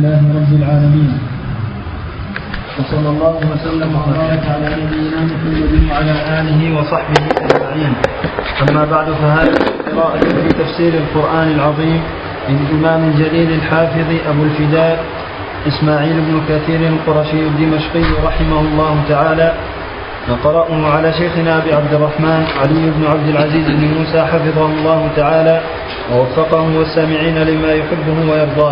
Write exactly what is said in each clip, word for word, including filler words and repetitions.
لله رب العالمين، وصلى الله وسلم وبارك على نبينا محمد وعلى آله وصحبه أجمعين. أما بعد، فهذه قراءة في تفسير القرآن العظيم للإمام الجليل الحافظ أبو الفداء إسماعيل بن كثير القرشي الدمشقي رحمه الله تعالى، نقرأه على شيخنا أبي عبد الرحمن علي بن عبد العزيز بن موسى حفظه الله تعالى ووفقه والسامعين لما يحبه ويرضاه.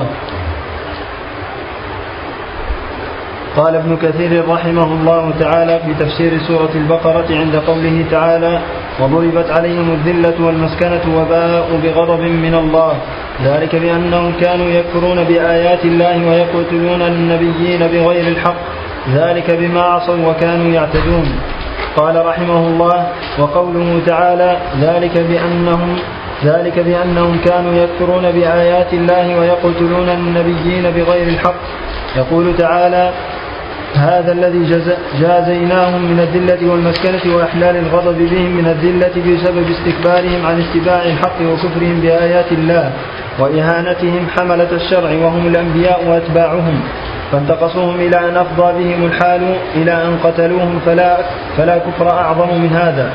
قال ابن كثير رحمه الله تعالى في تفسير سورة البقرة عند قوله تعالى: وضربت عليهم الذلة والمسكنة وباءوا بغضب من الله، ذلك بأنهم كانوا يكفرون بآيات الله ويقتلون النبيين بغير الحق، ذلك بما عصوا وكانوا يعتدون. قال رحمه الله: وقوله تعالى: ذلك بأنهم ذلك بأنهم كانوا يكفرون بآيات الله ويقتلون النبيين بغير الحق. يقول تعالى: هذا الذي جازيناهم من الذلة والمسكنة وإحلال الغضب بهم من الذلة بسبب استكبارهم عن اتباع الحق وكفرهم بآيات الله وإهانتهم حملة الشرع وهم الأنبياء وأتباعهم، فانتقصوهم إلى أن أفضى بهم الحال إلى أن قتلوهم، فلا, فلا كفر أعظم من هذا،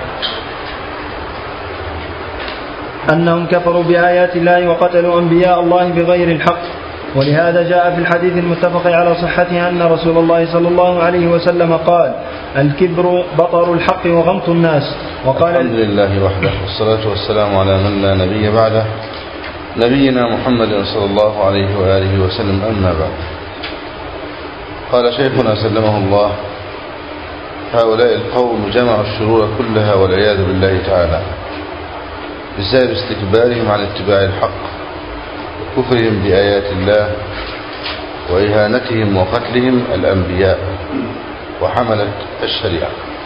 أنهم كفروا بآيات الله وقتلوا أنبياء الله بغير الحق. ولهذا جاء في الحديث المتفق على صحته أن رسول الله صلى الله عليه وسلم قال: الكبر بطر الحق وغمط الناس. وقال: الحمد لله وحده، والصلاة والسلام على من لا نبي بعده، نبينا محمد صلى الله عليه وآله وسلم. أما بعد، قال شيخنا سلمه الله: هؤلاء القوم جمعوا الشرور كلها والعياذ بالله تعالى بسبب استكبارهم عن اتباع الحق وكفرهم بآيات الله وإهانتهم وقتلهم الأنبياء وحملة الشريعة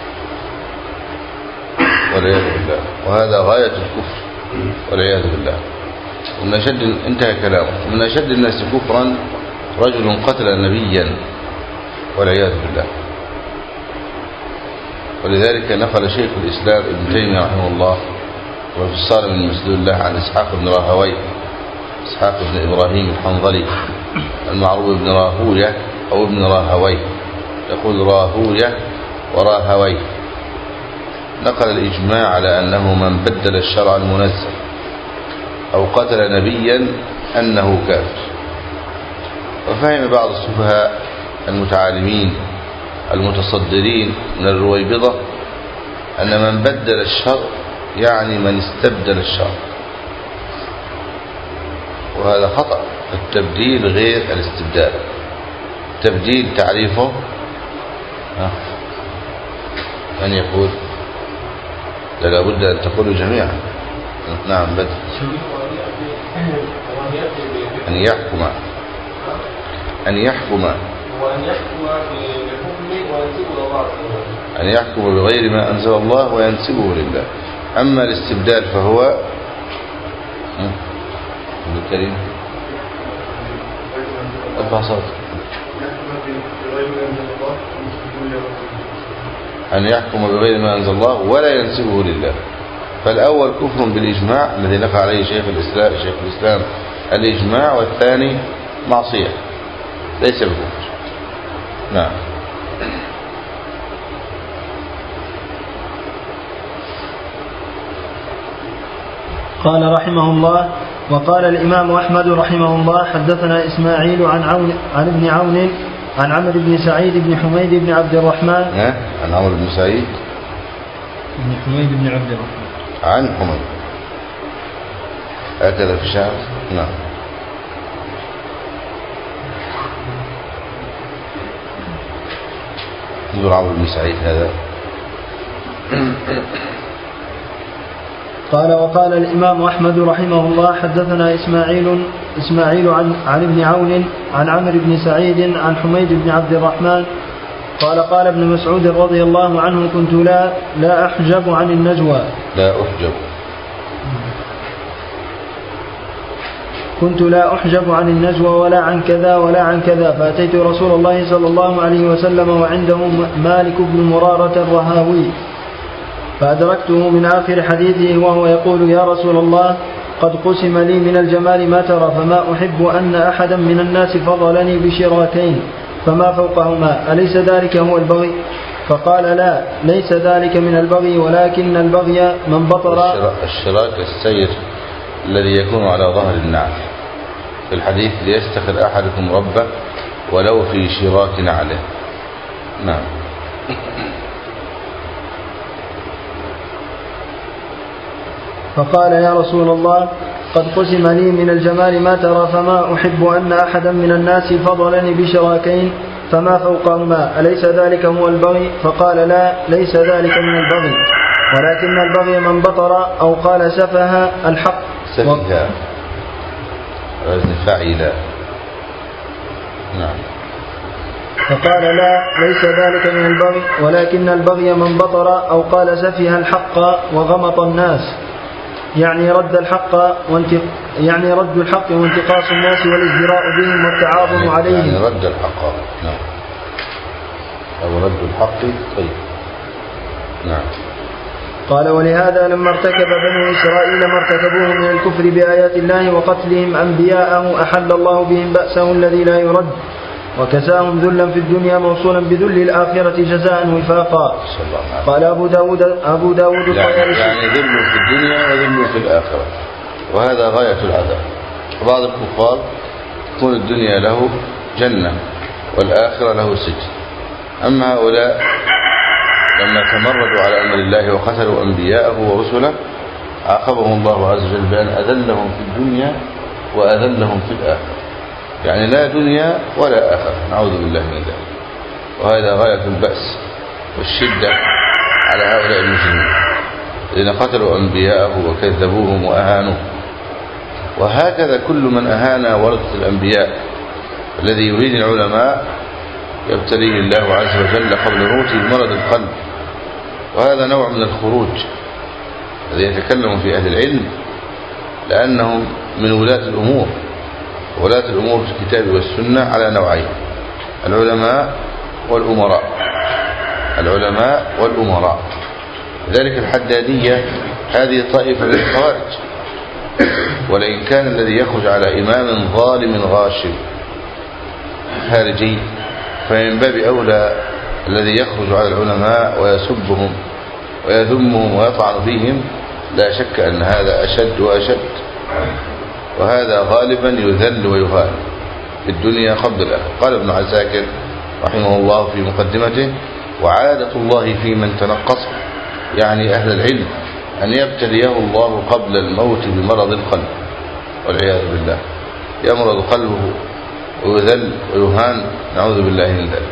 والعياذ بالله، وهذا غاية الكفر والعياذ بالله. ومن أشد انتهى كلامه ومن أشد الناس كفرا رجل قتل نبيا والعياذ بالله. ولذلك نقل شيخ الإسلام ابن تيمية رحمه الله وفي الصارم المسلول الله عن إسحاق بن راهوي إسحاق بن إبراهيم الحنظلي المعروف ابن راهوية أو ابن راهوي، يقول راهوية وراهوي، نقل الإجماع على أنه من بدل الشرع المنزل أو قتل نبيا أنه كافر. وفهم بعض السفهاء المتعالمين المتصدرين من الرويبضة أن من بدل الشرع يعني من استبدل الشرع، وهذا خطأ. التبديل غير الاستبدال. التبديل تعريفه أن يقول، لا بد أن تقولوا جميعا. نعم، بدل أن يحكم أن يحكم أن يحكم بغير ما أنزل الله وينسبه لله. أما الاستبدال فهو الكريم البساط أن يحكم بغير ما أنزل الله ولا ينسبه لله. فالأول كفر بالإجماع الذي نقل عليه شيخ الإسلام شيخ الإسلام الإجماع، والثاني معصية ليس بكفر. نعم. قال رحمه الله: وقال الإمام أحمد رحمه الله: حدثنا إسماعيل عن عون عن ابن عون عن عمرو بن سعيد بن حميد بن عبد الرحمن عن عمرو بن سعيد بن حميد بن عبد الرحمن عن حميد، هكذا في شعر. نعم. انظر عمرو بن سعيد هذا. قال: وقال الإمام أحمد رحمه الله: حدثنا إسماعيل إسماعيل عن عن ابن عون عن عمرو بن سعيد عن حميد بن عبد الرحمن قال: قال ابن مسعود رضي الله عنه: كنت لا لا أحجب عن النجوى لا أحجب كنت لا أحجب عن النجوى ولا عن كذا ولا عن كذا، فأتيت رسول الله صلى الله عليه وسلم وعنده مالك بن مرارة الرهاوي، فأدركته من آخر حديثه وهو يقول: يا رسول الله، قد قسم لي من الجمال ما ترى فما أحب أن أحدا من الناس فضلني بشراكين فما فوقهما أليس ذلك هو البغي؟ فقال لا ليس ذلك من البغي ولكن البغي من بطر. الشراك السير الذي يكون على ظهر النعل في الحديث ليستخر أحدكم ربه ولو في شراك نعله. نعم. فقال يا رسول الله قد قسم لي من الجمال ما ترى فما أحب أن أحدا من الناس فضلني بشراكين فما فوقهما أليس ذلك هو البغي؟ فقال لا ليس ذلك من البغي ولكن البغي من بطر أو قال سفه الحق. سفه وزن فعيلا. نعم. فقال لا ليس ذلك من البغي ولكن البغي من بطر أو قال سفه الحق وغمط الناس يعني رد الحق وانتق... يعني رد الحق وانتقاص الناس والازدراء بهم والتعاظم يعني عليهم. يعني رد الحق. نعم. أو رد الحق. طيب. نعم. قال ولهذا لما ارتكب بنو إسرائيل ما ارتكبوه من الكفر بآيات الله وقتلهم أنبياءه أحل الله بهم بأسه الذي لا يرد وكساهم ذلا في الدنيا موصولا بذل الآخرة جزاء وفاقا. قال أبو داود أبو داود يعني, يعني ذل في الدنيا وذل في الآخرة وهذا غاية العذاب. بعض الكفار تكون الدنيا له جنة والآخرة له سجن. أما هؤلاء لما تمردوا على أمر الله وقتلوا أنبياءه ورسله عاقبهم الله عز وجل بأن أذلهم في الدنيا وأذلهم في الآخرة. يعني لا دنيا ولا آخرة نعوذ بالله من ذلك. وهذا غاية البأس والشدة على هؤلاء المسلمين الذين قتلوا أنبياءه وكذبوهم وأهانوه. وهكذا كل من أهان ورثة الأنبياء الذي يريد العلماء يبتليه الله عز وجل قبل موته بمرض القلب. وهذا نوع من الخروج الذي يتكلم في أهل العلم لأنهم من ولاة الأمور. ولاة الأمور في الكتاب والسنة على نوعين: العلماء والأمراء. العلماء والأمراء. لذلك الحدادية هذه طائفة من الخوارج. ولئن كان الذي يخرج على إمام ظالم غاشم خارجي فمن باب أولى الذي يخرج على العلماء ويسبهم ويذمهم ويطعن فيهم. لا شك أن هذا أشد وأشد. وهذا غالبا يذل ويهان في الدنيا قبل الآخرة. قال ابن عساكر رحمه الله في مقدمته: وعادة الله في من تنقص يعني أهل العلم أن يبتليه الله قبل الموت بمرض القلب والعياذ بالله. يمرض قلبه ويذل ويهان نعوذ بالله من ذلك.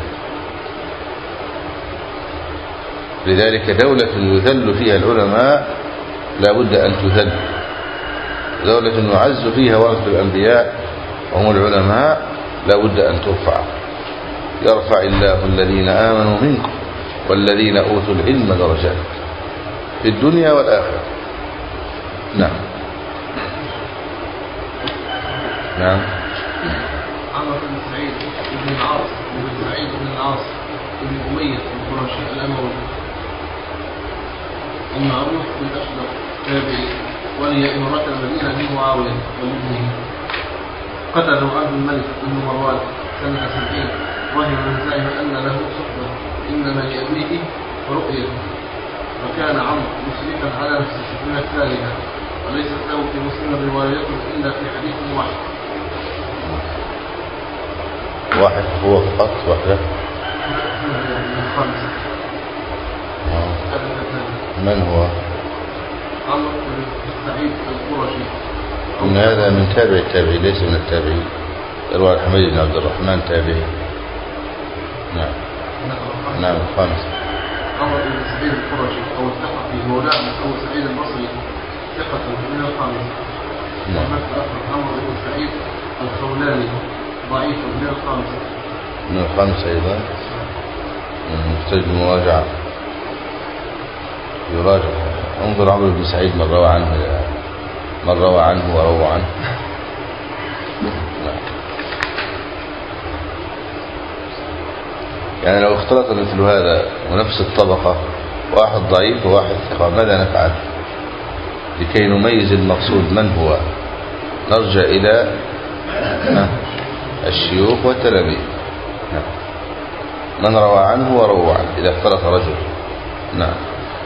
لذلك دولة يذل فيها العلماء لا بد أن تذل. دولة يعز فيها ورثة الأنبياء وهم العلماء لا بد أن ترفع. يرفع الله الذين آمنوا منكم والذين أوتوا العلم درجات في الدنيا والآخرة. نعم. نعم. عمرو بن سعيد بن العاص بن سعيد بن العاص بن أمية القرشي الأموي المعروف بالأشدق تابعي ولي إمارات المدينة بن معاوية وابنه قتله عبد الملك بن مروان سنة سبعين وهي من زعم أن له صحبة إنما لأبيه رؤية. وكان عمرو مشركا على نفسه من الثالثة وليست له في مسلم رواية إلا في حديث واحد. واحد هو فقط واحدة. من هو؟ عمرو بن سعيد القرشي. من هذا من تابع التابعي ليس من التابعي. يروى الحميد بن عبد الرحمن تابعي. نعم. نعم الخامس. عمرو بن سعيد القرشي أو التقى في مولاه أو سعيد البصري ثقة من الخامس. نعم. عمرو بن سعيد الخولاني ضعيف من الخامس. من الخامس أيضا. محتاج المراجعة. يراجع. انظر عمرو بن سعيد من روى عنه من روى عنه وروى عنه. نعم. يعني لو اختلط مثل هذا ونفس الطبقة واحد ضعيف وواحد ثقة ماذا نفعل؟ لكي نميز المقصود من هو نرجع إلى الشيوخ والتلاميذ، من روى عنه وروى عنه إذا اختلف رجل. نعم.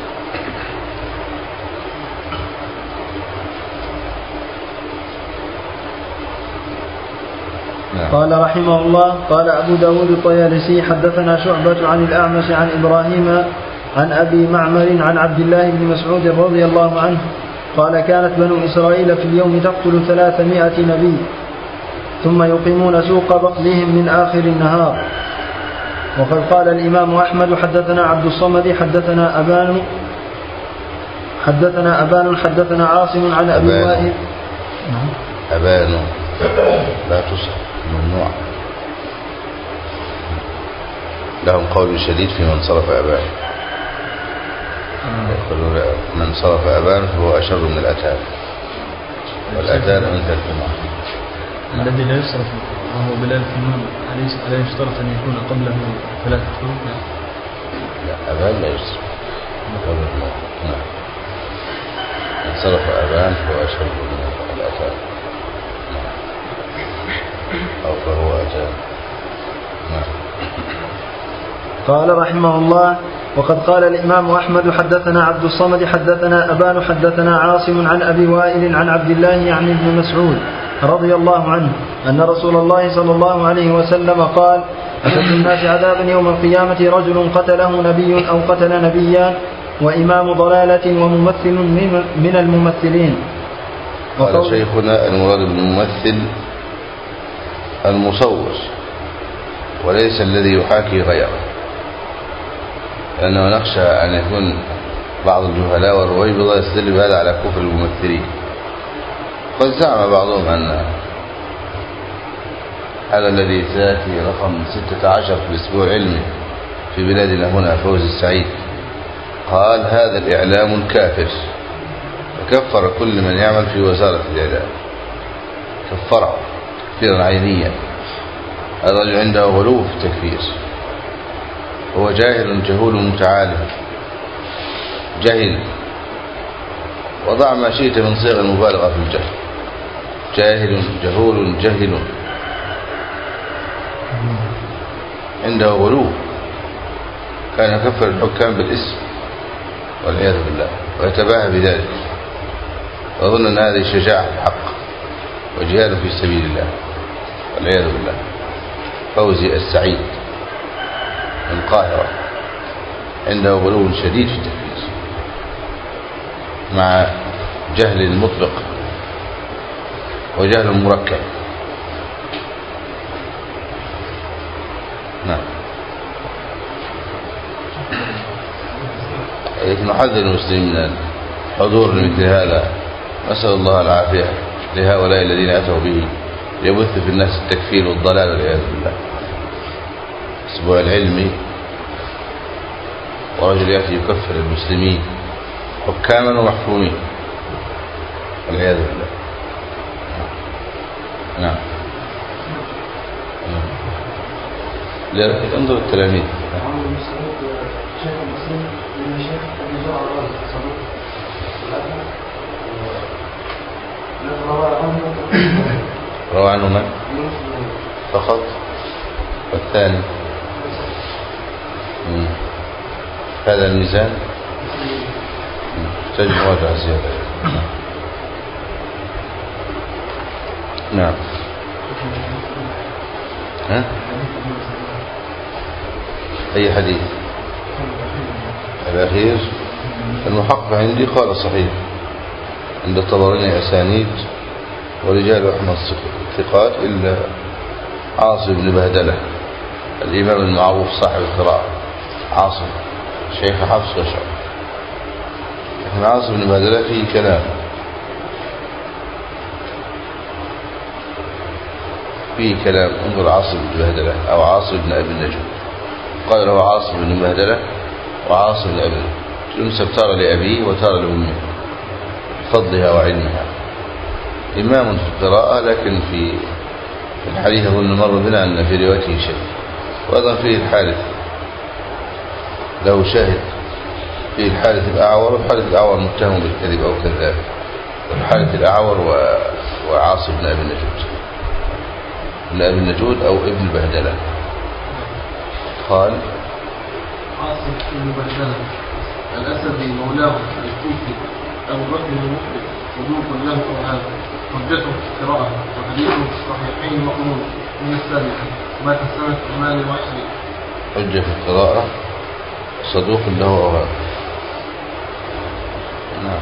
قال رحمه الله: قال أبو داود الطيالسي: حدثنا شعبة عن الأعمش عن إبراهيم عن أبي معمر عن عبد الله بن مسعود رضي الله عنه قال: كانت بنو إسرائيل في اليوم تقتل ثلاثمائة نبي ثم يقيمون سوق بقلهم من آخر النهار. وقد قال الإمام أحمد: حدثنا عبد الصمد حدثنا أبان حدثنا أبان حدثنا عاصم عن أبي وائل. أبان لا تصح، ممنوع، لهم قول شديد في من صرف أبان، يقولون من صرف أبان فهو أشر من الأتان، والأتان من الجماعة. الذي لا يصرف وهو بلال في النون ألا يشترط أن يكون قبله ثلاثة حروف؟ لا، أبان لا يصرف قبل النون. نعم، من صرف أبان فهو أشر من الأتان أو فهو أتان. نعم. قال رحمه الله: وقد قال الإمام أحمد: حدثنا عبد الصمد حدثنا أبان حدثنا عاصم عن أبي وائل عن عبد الله يعني ابن مسعود رضي الله عنه أن رسول الله صلى الله عليه وسلم قال: أشد الناس عذابا يوم القيامة رجل قتله نبي أو قتل نبيان وإمام ضلالة وممثل من الممثلين. قال شيخنا: المراد بالممثل المصور وليس الذي يحاكي غيره، لأنه نخشى أن يكون بعض الجهلاء والرويبضة يستدل بهذا على كفر الممثلين. قد زعم بعضهم أن هذا الذي سيأتي رقم ستة عشر في الأسبوع العلمي في بلادنا هنا، فوز السعيد، قال: هذا الإعلام الكافر، وكفر كل من يعمل في وزارة الإعلام، كفره تكفيرا عينيا. هذا الرجل عنده غلو في التكفير، هو جاهل جهول متعالم، جهل، وضع ما شئت من صيغ المبالغة في الجهل، جاهل جهول جهل، عنده غلو، كان يكفر الحكام بالاسم والعياذ بالله ويتباهى بذلك، وأظن أن هذه شجاعة الحق وجهاد في سبيل الله والعياذ بالله. فوزي السعيد من القاهرة عنده غلو شديد في التكفير مع جهل مطلق وجهل مركب. نعم. نحذر المسلمين من الحضور لمثل هذا، نسأل الله العافية لهؤلاء الذين أتوا به يبث في الناس التكفير والضلال والعياذ بالله. الأسبوع العلمي ورجل يأتي يكفر المسلمين حكاما ومحكومين والعياذ بالله. نعم. انظر التلاميذ. روى عنه من؟ فقط. والثاني هذا الميزان تجد مراجعة زيادة. نعم. ها؟ أي حديث؟ الأخير المحقق عندي قال صحيح، عند الطبراني أسانيد ورجال أحمد ثقات إلا عاصم بن بهدلة الإمام المعروف صاحب القراءة، عاصم شيخ حفص وشعب، لكن عاصم بن بهدلة فيه كلام، فيه كلام. انظر عاصم بن بهدلة أو عاصم بن أبي النجم، قال له عاصم بن بهدلة وعاصم بن أبي، ينسب تارة لأبيه وتارة لأمه بفضلها وعلمها. إمام في القراءة، لكن في الحديث أظن مر بنا أن في روايته شيء. وأيضا فيه الحارث له شاهد، فيه الحارث الأعور، والحارث الأعور متهم بالكذب أو كذاب. حالة الأعور وعاصم بن أبي النجود ابن أبي النجود أو ابن البهدلة. قال عاصم بن بهدلة الأسدي مولاه الكوفي أبو بكر بن مخلد صدوق له أوهام حجته في القراءة وحديثه صحيحين مقبول من السابقة مات سنة ثمان وعشرين. حجة في القراءة صدوق له أوهام. نعم.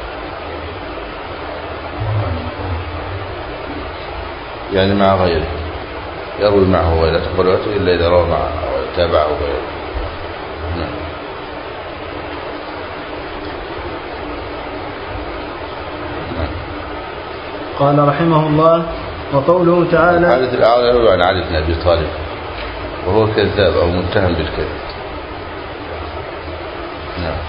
يعني مع غيره يروي معه ولا تقبل وجهه إلا إذا روى معه وتابعه غيره. نعم. نعم. قال رحمه الله وقوله تعالى حالة الأعور يروي عن علي بن أبي طالب وهو كذاب أو متهم بالكذب. نعم.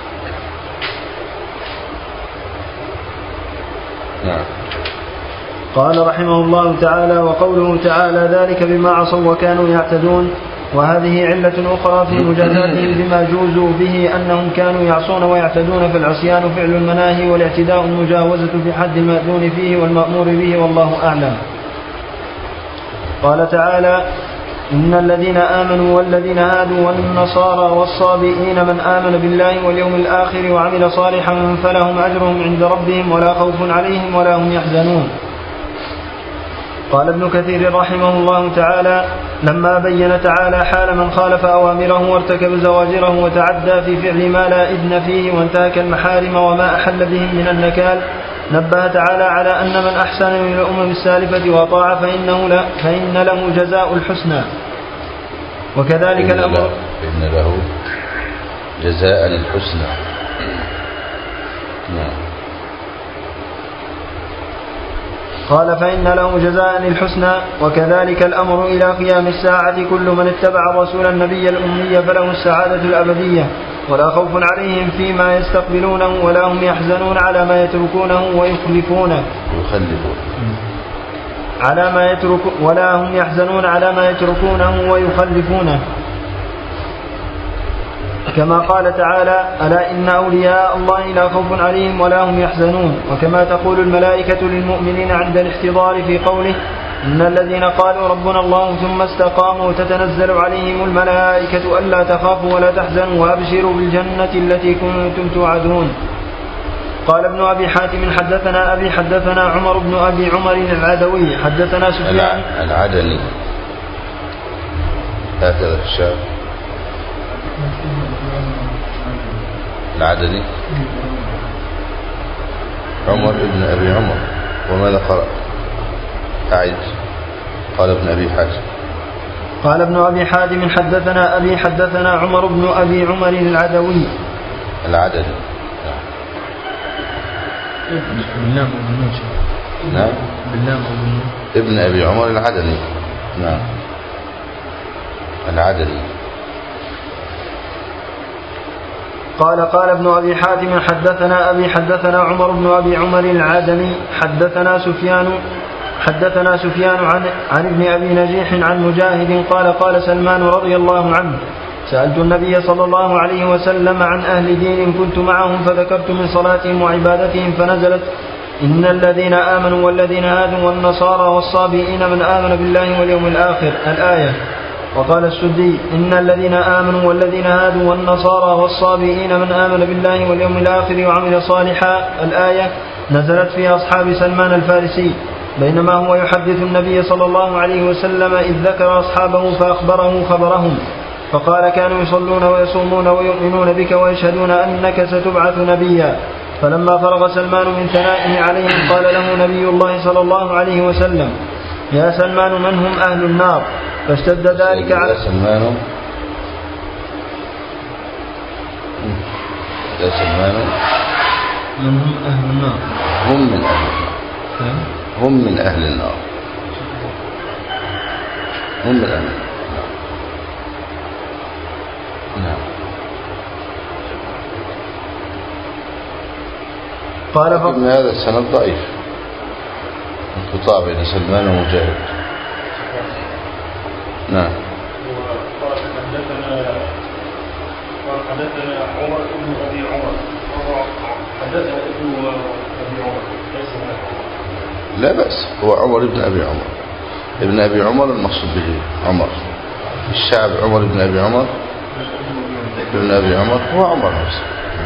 نعم. قال رحمه الله تعالى وقوله تعالى ذلك بما عصوا وكانوا يعتدون. وهذه علة أخرى في مجازاتهم بما جوزوا به أنهم كانوا يعصون ويعتدون، فالعصيان فعل المناهي والاعتداء المجاوزة في حد المأذون فيه والمأمور به والله أعلم. قال تعالى إن الذين آمنوا والذين هادوا والنصارى والصابئين من آمن بالله واليوم الآخر وعمل صالحا فلهم أجرهم عند ربهم ولا خوف عليهم ولا هم يحزنون. قال ابن كثير رحمه الله تعالى لما بين تعالى حال من خالف أوامره وارتكب زواجره وتعدى في فعل ما لا إذن فيه وانتهك المحارم وما أحل بهم من النكال، نبه تعالى على أن من أحسن من الأمم السالفة وطاع فإنه لا فإن له جزاء الحسنى. وكذلك فإن الأمر فإن له جزاء الحسنى. نعم. قال فإن له جزاء الحسنى. وكذلك الأمر إلى قيام الساعة كل من اتبع الرسول النبي الأمي فله السعادة الأبدية ولا خوف عليهم فيما يستقبلونه ولا هم يحزنون على ما يتركونه ويخلفونه يخلفون على ما يترك ولا هم يحزنون على ما يتركونه ويخلفونه، كما قال تعالى ألا إن أولياء الله لا خوف عليهم ولا هم يحزنون. وكما تقول الملائكة للمؤمنين عند الاحتضار في قوله إن الذين قالوا ربنا الله ثم استقاموا تتنزل عليهم الملائكة ألا تخافوا ولا تحزنوا وأبشروا بالجنة التي كنتم توعدون. قال ابن أبي حاتم حدثنا أبي حدثنا عمر بن أبي عمر العدوي حدثنا سفيان العدني هكذا في الشام العدني عمر ابن أبي عمر. وماذا قرأ؟ أعد. قال ابن أبي حاتم قال ابن أبي حاتم حدثنا أبي حدثنا عمر بن أبي عمر العدوي العدني. باللام أو بالنون. نعم باللام أو بالنون. ابن أبي عمر العدني. نعم العدني. قال قال ابن أبي حاتم حدثنا أبي حدثنا عمر بن أبي عمر العدني حدثنا سفيان حدثنا سفيان عن عن ابن أبي نجيح عن مجاهد قال قال سلمان رضي الله عنه سألت النبي صلى الله عليه وسلم عن أهل دين كنت معهم فذكرت من صلاتهم وعبادتهم فنزلت إن الذين آمنوا والذين هادوا والنصارى والصابئين من آمن بالله واليوم الآخر الآية. وقال السدي إن الذين آمنوا والذين هادوا والنصارى والصابئين من آمن بالله واليوم الآخر وعمل صالحا الآية نزلت في أصحاب سلمان الفارسي بينما هو يحدث النبي صلى الله عليه وسلم إذ ذكر أصحابه فأخبره خبرهم فقال كانوا يصلون ويصومون ويؤمنون بك ويشهدون أنك ستبعث نبيا. فلما فرغ سلمان من ثنائه عليهم قال له نبي الله صلى الله عليه وسلم يا سلمان من هم أهل النار؟ فاشتد ذلك على سلمان يا سلمان من هم أهل النار؟ هم من أهل النار. هم من أهل النار. هم من أهل النار. نعم. قال ابن هذا السند ضعيف انقطاع بين سلمان ومجاهد. نعم. قال حدثنا قال حدثنا عمر بن ابي عمر حدثنا ابن أبي عمر ليس هذا. لا بأس، هو عمر بن أبي عمر. ابن أبي عمر المقصود به عمر الشعب. عمر بن أبي عمر ابن أبي عمر هو عمر نفسه.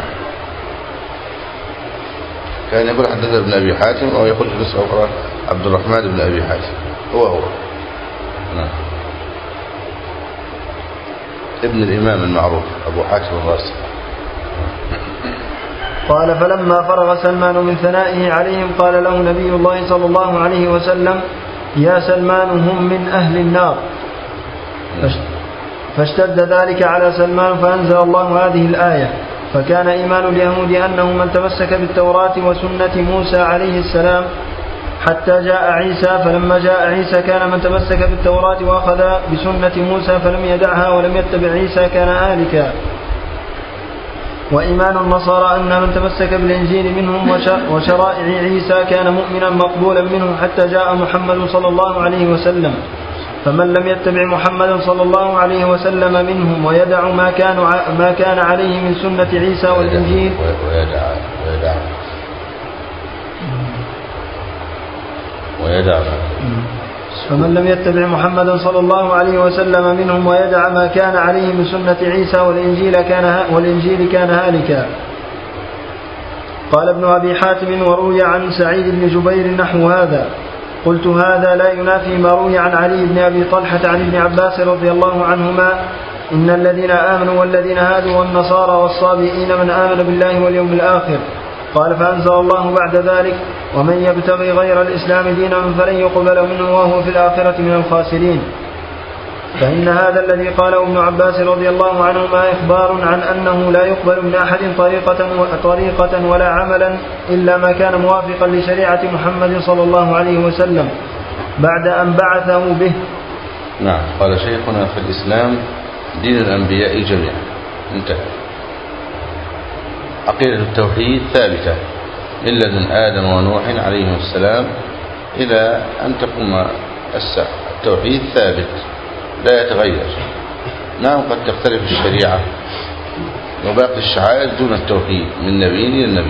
كان يقول حدثنا ابن أبي حاتم أو يقول في نسخة أخرى عبد الرحمن بن أبي حاتم هو هو نعم. ابن الإمام المعروف أبو حاتم الرازي. قال فلما فرغ سلمان من ثنائه عليهم قال له نبي الله صلى الله عليه وسلم يا سلمان هم من أهل النار. فاشتد ذلك على سلمان فأنزل الله هذه الآية فكان إيمان اليهود أنه من تمسك بالتوراة وسنة موسى عليه السلام حتى جاء عيسى، فلما جاء عيسى كان من تمسك بالتوراة وأخذ بسنة موسى فلم يدعها ولم يتبع عيسى كان هالكا. وإيمان النصارى أن من تمسك بالإنجيل منهم وشرائع عيسى كان مؤمنا مقبولا منه حتى جاء محمد صلى الله عليه وسلم، فمن لم يتبع محمد صلى الله عليه وسلم منهم ويدع ما كان ما كان عليه من سنة عيسى والإنجيل ويدع ويدع ويدع فمن لم يتبع محمد صلى الله عليه وسلم منهم ويدع ما كان عليه من سنة عيسى والإنجيل كان والإنجيل كان هالكا. قال ابن أبي حاتم وروي عن سعيد بن جبير نحو هذا. قلت هذا لا ينافي ما روي عن علي بن أبي طلحة عن ابن عباس رضي الله عنهما إن الذين آمنوا والذين هادوا والنصارى والصابئين من آمن بالله واليوم الآخر. قال فأنزل الله بعد ذلك ومن يبتغي غير الإسلام دينا فلن يقبل منه وهو في الآخرة من الخاسرين. فإن هذا الذي قاله ابن عباس رضي الله عنهما إخبار عن أنه لا يقبل من أحد طريقة, طريقة ولا عملا إلا ما كان موافقا لشريعة محمد صلى الله عليه وسلم بعد أن بعثه به. نعم. قال شيخنا في الإسلام دين الأنبياء جميعا انتهى. عقيدة التوحيد ثابتة من لدن آدم ونوح عليهم السلام إلى أن تقوم الساعة. التوحيد ثابت لا يتغير. نعم قد تختلف الشريعة وباقي الشعائر دون التوحيد من نبي إلى النبي.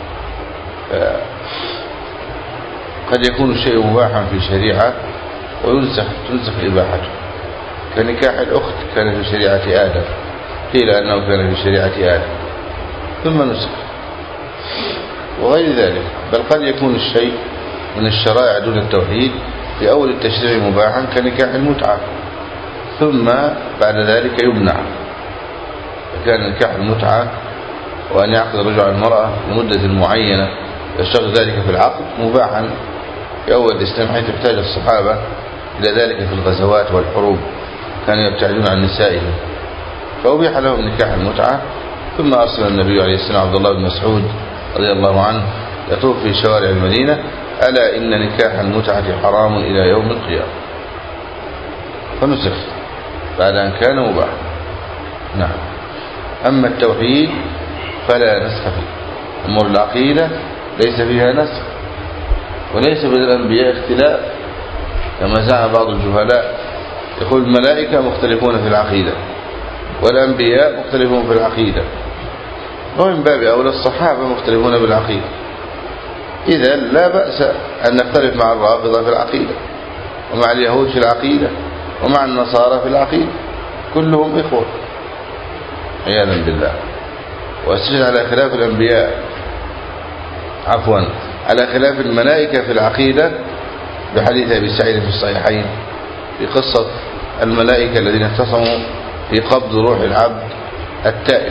قد يكون الشيء مباحا في شريعة وينسخ تنسخ إباحته كنكاح الأخت كان في شريعة آدم قيل أنه كان في شريعة آدم ثم نسخ وغير ذلك. بل قد يكون الشيء من الشرائع دون التوحيد في أول التشريع مباحا كنكاح المتعة ثم بعد ذلك يمنع. فكان نكاح المتعة وأن يعقد الرجل على المرأة لمدة معينة يشتغل ذلك في العقد مباحا في أول الإسلام حيث احتاج الصحابة إلى ذلك في الغزوات والحروب كانوا يبتعدون عن نسائهم فأبيح لهم نكاح المتعة. ثم أرسل النبي عليه السلام عبد الله بن مسعود رضي الله عنه يطوف في شوارع المدينة ألا إن نكاح المتعة حرام إلى يوم القيامة فنسخ بعد أن كان مباح. نعم. أما التوحيد فلا نسخ فيه. أمور العقيدة ليس فيها نسخ وليس بين الأنبياء اختلاف كما زعم بعض الجهلاء يقول الملائكة مختلفون في العقيدة والأنبياء مختلفون في العقيدة ومن باب أولى الصحابة مختلفون بالعقيدة. إذا لا بأس أن نختلف مع الرافضة في العقيدة ومع اليهود في العقيدة ومع النصارى في العقيدة كلهم إخوة عياذا بالله. واستشهد على خلاف الأنبياء عفوا على خلاف الملائكة في العقيدة بحديث أبي سعيد في الصحيحين في قصة الملائكة الذين اختصموا في قبض روح العبد التائب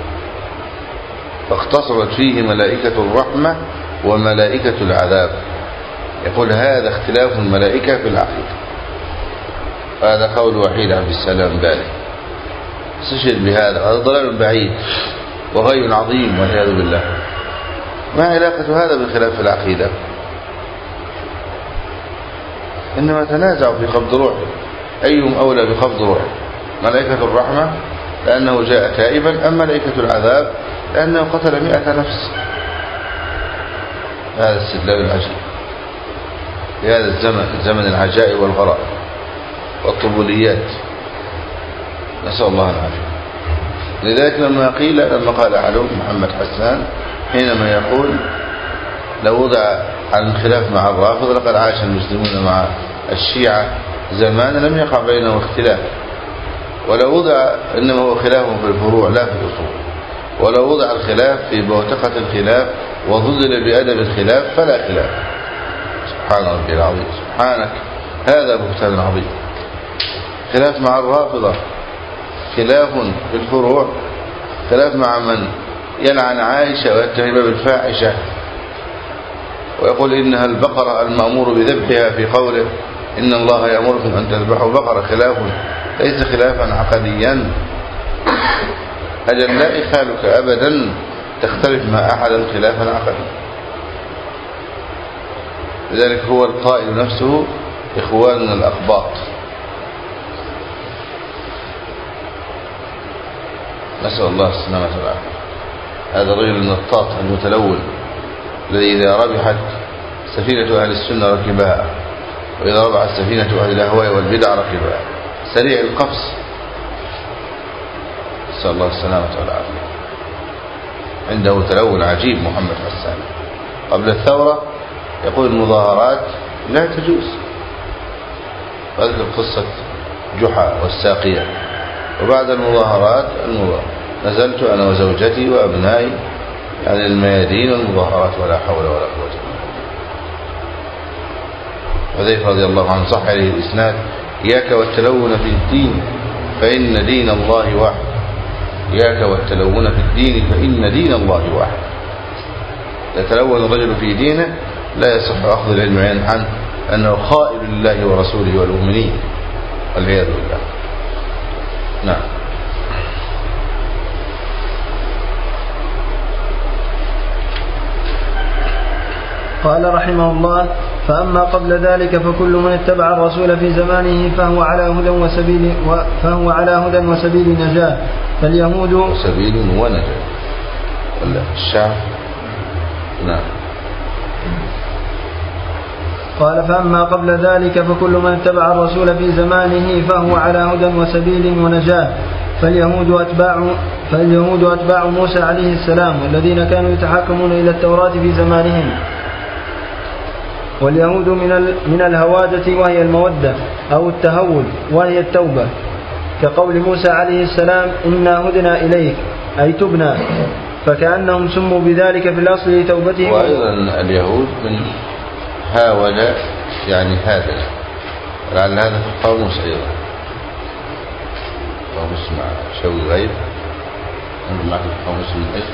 فاختصمت فيه ملائكة الرحمة وملائكة العذاب. يقول هذا اختلاف الملائكة في العقيدة. هذا قول وحيد عبد السلام بالي استشهد بهذا. هذا ضلال بعيد وغي عظيم والعياذ بالله. ما علاقة هذا بالخلاف في العقيدة؟ إنما تنازعوا في قبض روحه أيهم أولى بقبض روحه ملائكة الرحمة لأنه جاء تائبا أم ملائكة العذاب لأنه قتل مئة نفس. هذا استدلال العجيب في هذا الزمن زمن العجائب والغرائب والطبوليات نسأل الله العافية. لذلك لما قيل لما قال أحدهم محمد حسان حينما يقول لو وضع عن الخلاف مع الرافضة لقد عاش المسلمون مع الشيعة زمانا لم يقع بينهم اختلاف. ولو وضع إنما هو خلاف في الفروع لا في الأصول، ولو وضع الخلاف في بوتقة الخلاف وظلل بأدب الخلاف فلا خلاف. سبحان ربي العظيم، سبحانك، هذا بهتان عظيم. خلاف مع الرافضة خلاف في الفروع، خلاف مع من يلعن عائشة ويتهمها بالفاحشة ويقول إنها البقرة المأمور بذبحها في قوله إن الله يأمركم أن تذبحوا بقرة، خلاف ليس خلافا عقديا. أجل لا إخالك أبدا تختلف مع أحد خلافا عقديا. لذلك هو القائل نفسه إخواننا الأقباط. نسأل الله السلامة والعافية. هذا الرجل النطاط المتلون الذي إذا ربحت سفينة أهل السنة ركبها، وإذا ربحت سفينة أهل الأهواء والبدع ركبها، سريع القفص. نسأل الله السلامة والعافية. عنده تلون عجيب محمد حسان. قبل الثورة يقول المظاهرات لا تجوز، وأذكر قصة جحا والساقية. وبعد المظاهرات نزلت أنا وزوجتي وأبنائي يعني الميادين والمظاهرات ولا حول ولا قوة. حذيفة رضي الله عنه صح عليه الإسناد: إياك والتلون في الدين فإن دين الله واحد. إياك والتلون في الدين فإن دين الله واحد. يتلون الرجل في دينه لا يصح أخذ العلم عنه أنه خائن لله ورسوله والمؤمنين والعياذ بالله. نعم. قال رحمه الله: فأما قبل ذلك فكل من اتبع الرسول في زمانه فهو على هدى وسبيل فهو على هدى وسبيل نجاة. فاليهود وسبيل ونجاة ولا الشعب. نعم. قال: فأما قبل ذلك فكل من اتبع الرسول في زمانه فهو على هدى وسبيل ونجاة. فاليهود أتباع فاليهود أتباع موسى عليه السلام الذين كانوا يتحاكمون إلى التوراة في زمانهم. واليهود من من الهوادة وهي المودة أو التهود وهي التوبة، كقول موسى عليه السلام: إنا هدنا إليك أي تبنا، فكأنهم سموا بذلك في الأصل لتوبتهم. وأيضا اليهود من هاود يعني هذا، لعل هذا في القاموس أيضا، قاموس مع شوي غيب عند معك القاموس من الحفظ.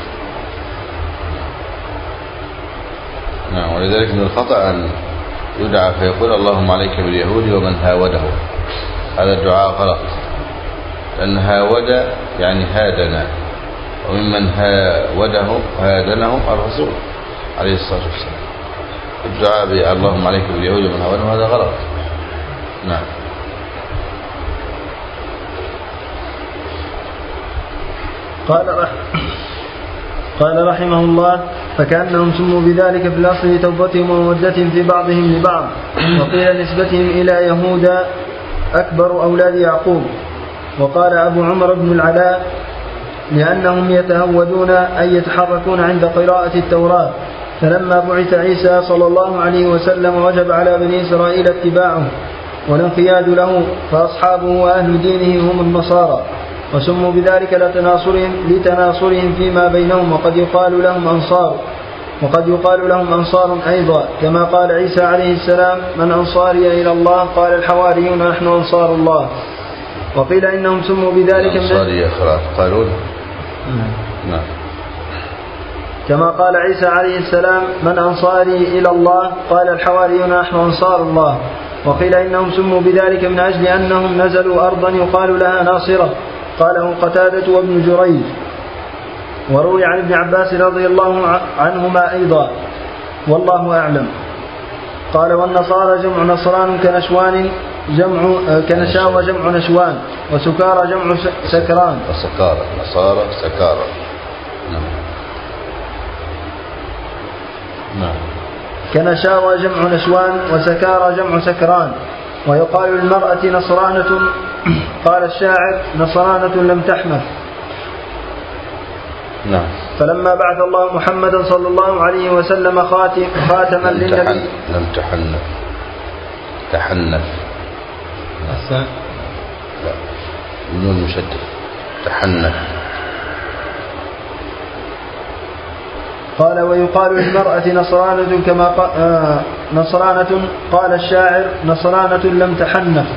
نعم. ولذلك من الخطأ أن يدعى فيقول اللهم عليك باليهود ومن هاوده. هذا الدعاء غلط، لأن هاود يعني هادنا، وممن هاوده هادنه الرسول عليه الصلاة والسلام. الدعاء باللهم عليك باليهود ومن هاوده هذا غلط. نعم. قال رح... قال رحمه الله: فكأنهم سموا بذلك في الأصل لتوبتهم ومودتهم في بعضهم لبعض. وقيل نسبتهم إلى يهوذا أكبر أولاد يعقوب. وقال أبو عمر بن العلاء: لأنهم يتهودون أي يتحركون عند قراءة التوراة. فلما بعث عيسى صلى الله عليه وسلم وجب على بني إسرائيل اتباعه والانقياد له، فأصحابه وأهل دينه هم النصارى، وسموا بذلك لتناصرهم, لتناصرهم فيما بينهم. وقد يقال لهم أنصار وقد يقال لهم أنصار أيضا، كما قال عيسى عليه السلام: من أنصاري إلى الله؟ قال الحواريون: نحن أنصار الله. وقيل إنهم سموا بذلك أنصاري أخرى قالون. نعم. كما قال عيسى عليه السلام: من أنصاري إلى الله؟ قال الحواريون: نحن أنصار الله. وقيل إنهم سموا بذلك من أجل أنهم نزلوا أرضا يقال لها ناصرة، قاله قتادة وابن جريج. وروي عن ابن عباس رضي الله عنهما أيضا، والله أعلم. قال: والنصارى جمع نصران كنشوان جمع كنشاوى جمع نشوان، وسكارى جمع سكران. وسكارى نصارى سكارى. نعم. نعم. كنشاوى جمع نشوان، وسكارى جمع سكران. ويقال للمرأة نصرانة. قال الشاعر: نصرانة لم تحمل. نعم. فلما بعث الله محمدا صلى الله عليه وسلم خاتم خاتما للنبي. لم تحنف تحنف الثاني لا بدون مشدد تحنف. قال ويقال للمرأة نصرانة كما قال آه نصرانة قال الشاعر نصرانة لم تحنف.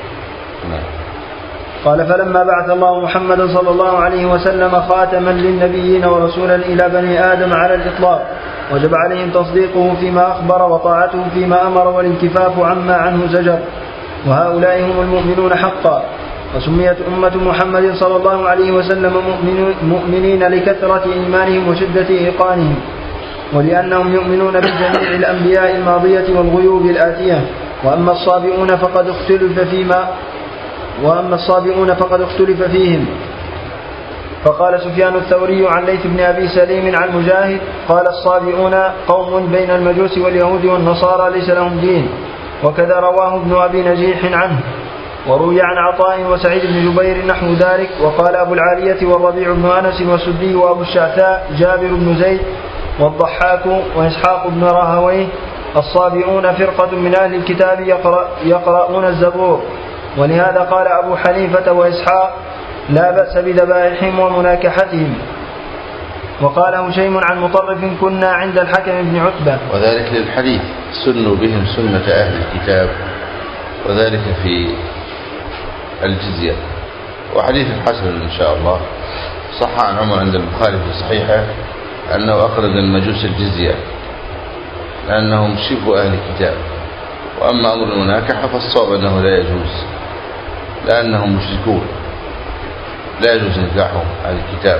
قال فلما بعث الله محمدا صلى الله عليه وسلم خاتما للنبيين ورسولا إلى بني آدم على الإطلاق وجب عليهم تصديقه فيما أخبر وطاعته فيما أمر والانكفاف عما عنه زجر، وهؤلاء هم المؤمنون حقا. وسميت أمة محمد صلى الله عليه وسلم مؤمنين لكثرة إيمانهم وشدة إيقانهم، ولأنهم يؤمنون بجميع الأنبياء الماضية والغيوب الآتية. وأما الصابئون فقد اختلف فيما وأما الصابئون فقد اختلف فيهم. فقال سفيان الثوري عن ليث بن أبي سليم عن مجاهد قال الصابئون قوم بين المجوس واليهود والنصارى ليس لهم دين، وكذا رواه ابن أبي نجيح عنه. وروي عن عطاء وسعيد بن جبير نحو ذلك. وقال أبو العالية والربيع بن أنس والسدي وأبو الشعثاء جابر بن زيد والضحاك وإسحاق بن راهويه الصابئون فرقة من أهل الكتاب يقرأ يقرؤون الزبور. ولهذا قال أبو حنيفة وإسحاق لا بأس بذبائحهم ومناكحتهم. وقال هشيم عن مطرف كنا عند الحكم بن عتبة. وذلك للحديث سنوا بهم سنة أهل الكتاب، وذلك في الجزية. وحديث حسن إن شاء الله صح عن عمر عند البخاري في صحيحه أنه أخرج المجوس الجزية لأنهم شبه أهل الكتاب. وأما أمر المناكحة فالصواب أنه لا يجوز لأنهم مشركون، لا يجوز نكاحهم أهل الكتاب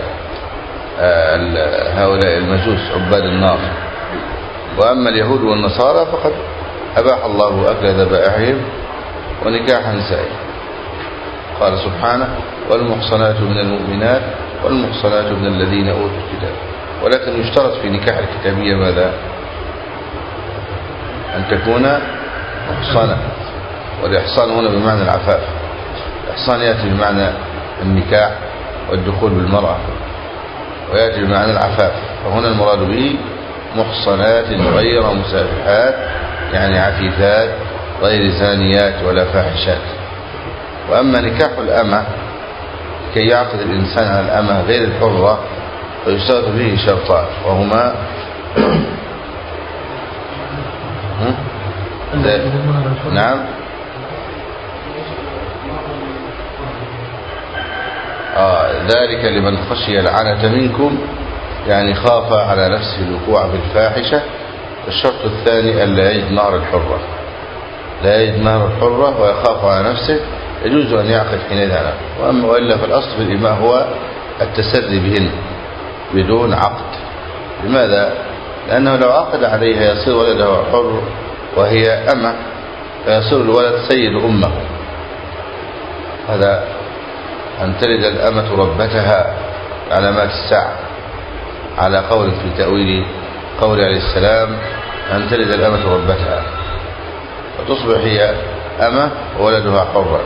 هؤلاء المجوس عباد النار. وأما اليهود والنصارى فقد أباح الله أكل ذبائحهم ونكاح نسائهم. قال سبحانه والمحصنات من المؤمنات والمحصنات من الذين أوتوا الكتاب. ولكن يشترط في نكاح الكتابية ماذا؟ أن تكون محصنة. والإحصان هنا بمعنى العفاف. الإحصان يأتي بمعنى النكاح والدخول بالمرأة، ويأتي بمعنى العفاف. فهنا المراد به محصنات غير مسافحات يعني عفيفات غير زانيات ولا فاحشات. وأما نكاح الأمة كي يعقد الإنسان على الأمة غير الحرة فيشترط به شرطان، وهما نعم آه ذلك لمن خشي العنة منكم يعني خاف على نفسه الوقوع في الفاحشة. الشرط الثاني ألا يجد مهر الحرة، لا يجد مهر الحرة ويخاف على نفسه يجوز أن يعقد حينئذ عنه. وأما وإلا فالأصل في الإماء هو التسري بهن بدون عقد. لماذا؟ لأنه لو عقد عليها يصير ولدها حر وهي أمة، فيصير الولد سيد أمه. هذا أن تلد الأمة ربتها علامات الساعة على قول في تأويل قول عليه السلام أن تلد الأمة ربتها، وتصبح هي أمة وولدها حرا،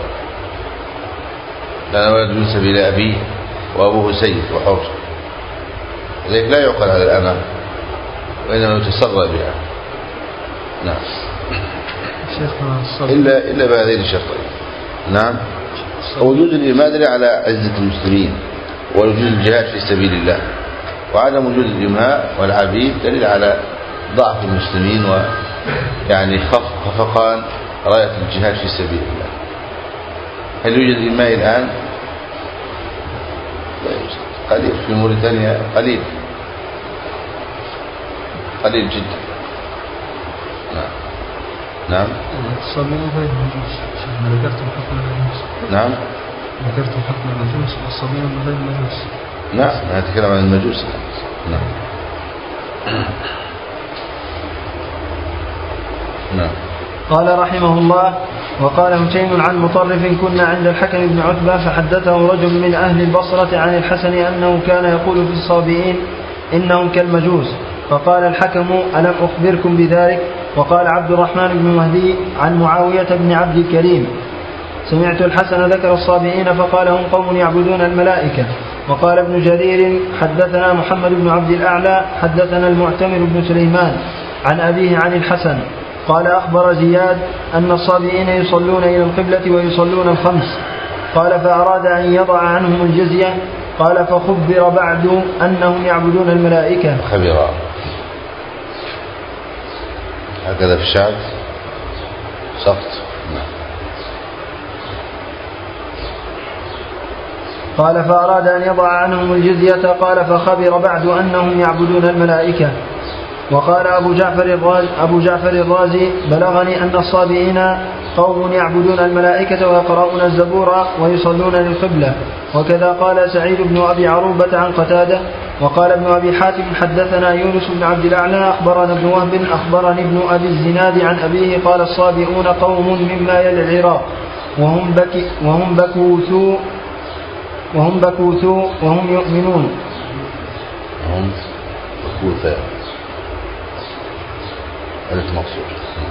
لأن الولد ينسب إلى أبيه وأبوه سيد وحر. لذلك لا يعقل على الأمة وإنما يتسرى بها. نعم إلا, إلا بهذين الشرطين. نعم وجود الإماء دليل على عزة المسلمين ووجود الجهاد في سبيل الله، وعدم وجود الإماء والعبيد دليل على ضعف المسلمين ويعني خفقان راية الجهاد في سبيل الله. هل يوجد إماء الآن؟ لا يوجد، قليل في موريتانيا، قليل قليل جدا. نعم نعم الصبيين غير المجوس. ذكرتم حكم المجوس. نعم ذكرتم حكم المجوس والصبيين غير المجوس. نعم نتكلم عن المجوس. نعم نعم. قال رحمه الله وقال هشيم عن مطرف كنا عند الحكم بن عتبة فحدثه رجل من أهل البصرة عن الحسن أنه كان يقول في الصابئين إنهم كالمجوس، فقال الحكم ألم أخبركم بذلك؟ وقال عبد الرحمن بن مهدي عن معاوية بن عبد الكريم سمعت الحسن ذكر الصابئين فقال هم قوم يعبدون الملائكة. وقال ابن جرير حدثنا محمد بن عبد الأعلى حدثنا المعتمر بن سليمان عن أبيه عن الحسن قال أخبر زياد أن الصابئين يصلون إلى القبلة ويصلون الخمس. قال فأراد أن يضع عنهم الجزية. قال فخبر بعد أنهم يعبدون الملائكة. خبر هكذا في الشعب سقط. قال فأراد أن يضع عنهم الجزية. قال فخبر بعد أنهم يعبدون الملائكة. وقال أبو جعفر الرازي, أبو جعفر الرازي بلغني أن الصابئين قوم يعبدون الملائكة ويقرؤون الزبور ويصلون للقبلة. وكذا قال سعيد بن أبي عروبة عن قتادة. وقال ابن أبي حاتم حدثنا يونس بن عبد الأعلى أخبرنا ابن وهب أخبرني ابن أبي الزناد عن أبيه قال الصابئون قوم مما يلي العراق وهم, بك وهم بكوثو وهم بكوثو وهم يؤمنون وهم بكوثا المقصود.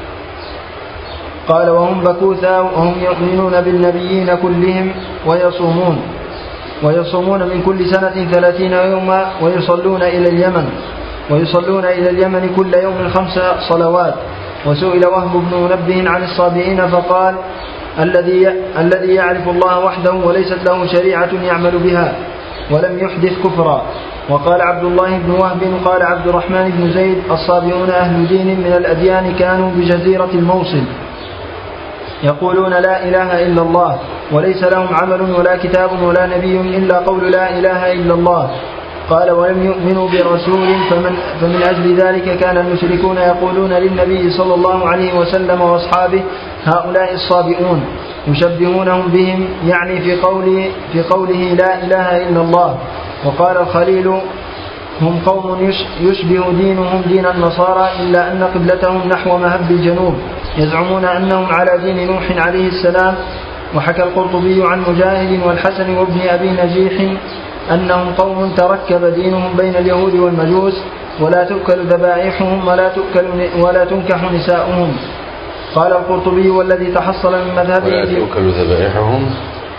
قال وهم بكوثا وهم يؤمنون بالنبيين كلهم ويصومون ويصومون من كل سنة ثلاثين يوما ويصلون إلى اليمن ويصلون إلى اليمن كل يوم خمس صلوات. وسئل وهب بن منبه عن الصابئين فقال الذي الذي يعرف الله وحده وليست له شريعة يعمل بها ولم يحدث كفرا. وقال عبد الله بن وهب قال عبد الرحمن بن زيد الصابئون أهل دين من الأديان كانوا بجزيرة الموصل يقولون لا إله إلا الله وليس لهم عمل ولا كتاب ولا نبي إلا قول لا إله إلا الله. قال ولم يؤمنوا برسول فمن, فمن أجل ذلك كان المشركون يقولون للنبي صلى الله عليه وسلم وأصحابه هؤلاء الصابئون يشبهونهم بهم يعني في قوله, في قوله لا إله إلا الله. وقال الخليل هم قوم يشبه دينهم دين النصارى إلا أن قبلتهم نحو مهب الجنوب يزعمون أنهم على دين نوح عليه السلام. وحكى القرطبي عن مجاهد والحسن وابن أبي نجيح أنهم قوم تركب دينهم بين اليهود والمجوس ولا تؤكل ذبائحهم ولا, تؤكل ولا تنكح نساؤهم. قال القرطبي والذي تحصل من مذهبه ولا تؤكل ذبائحهم.